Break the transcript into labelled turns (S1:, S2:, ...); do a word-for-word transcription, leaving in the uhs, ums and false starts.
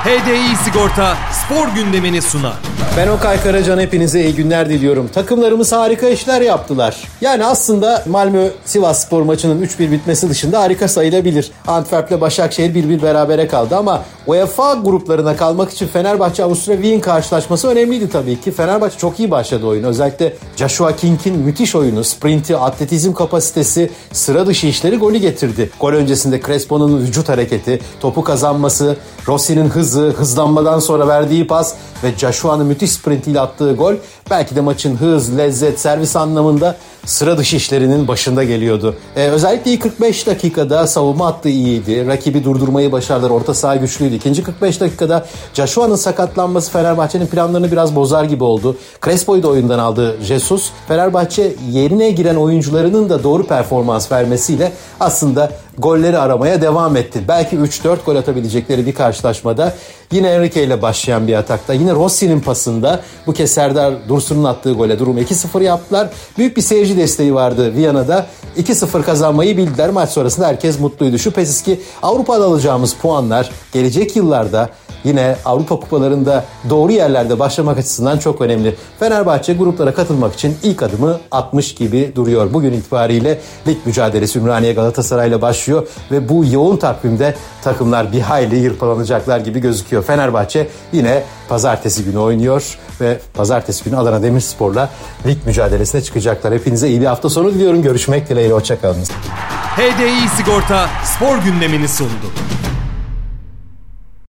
S1: H D I Sigorta spor gündemini sunar.
S2: Ben Okay Karacan, hepinize iyi günler diliyorum. Takımlarımız harika işler yaptılar. Yani aslında Malmö-Sivasspor maçının üç bir bitmesi dışında harika sayılabilir. Antwerp'le Başakşehir bir bir berabere kaldı ama UEFA gruplarına kalmak için Fenerbahçe-Avusturya Wien karşılaşması önemliydi tabii ki. Fenerbahçe çok iyi başladı oyunu. Özellikle Joshua King'in müthiş oyunu, sprinti, atletizm kapasitesi, sıra dışı işleri golü getirdi. Gol öncesinde Crespo'nun vücut hareketi, topu kazanması, Rossi'nin hızı, hızlanmadan sonra verdiği pas ve Joshua'nın müthiş sprintiyle attığı gol belki de maçın hız, lezzet, servis anlamında sıra dışı işlerinin başında geliyordu. Ee, özellikle ilk kırk beş dakikada savunma hattı iyiydi. Rakibi durdurmayı başardılar. Orta saha güçlüydü. İkinci kırk beş dakikada Joshua'nın sakatlanması Fenerbahçe'nin planlarını biraz bozar gibi oldu. Crespo'yu da oyundan aldı Jesus. Fenerbahçe yerine giren oyuncularının da doğru performans vermesiyle aslında golleri aramaya devam etti. Belki üç dört gol atabilecekleri bir karşılaşmada yine Enrique ile başlayan bir atakta, yine Rossi'nin pasında bu kez Serdar Dursun'un attığı gole durumu iki sıfır yaptılar. Büyük bir seyirci desteği vardı Viyana'da. iki sıfır kazanmayı bildiler. Maç sonrasında herkes mutluydu. Şüphesiz ki Avrupa'da alacağımız puanlar gelecek yıllarda yine Avrupa kupalarında doğru yerlerde başlamak açısından çok önemli. Fenerbahçe gruplara katılmak için ilk adımı atmış gibi duruyor. Bugün itibariyle lig mücadelesi Ümraniye Galatasaray ile başlıyor ve bu yoğun takvimde takımlar bir hayli yırpalanacaklar gibi gözüküyor. Fenerbahçe yine pazartesi günü oynuyor ve pazartesi günü Adana Demirspor'la lig mücadelesine çıkacaklar. Hepinize iyi bir hafta sonu diliyorum. Görüşmek dileğiyle. Hoşçakalın.
S1: H D I Sigorta spor gündemini sundu.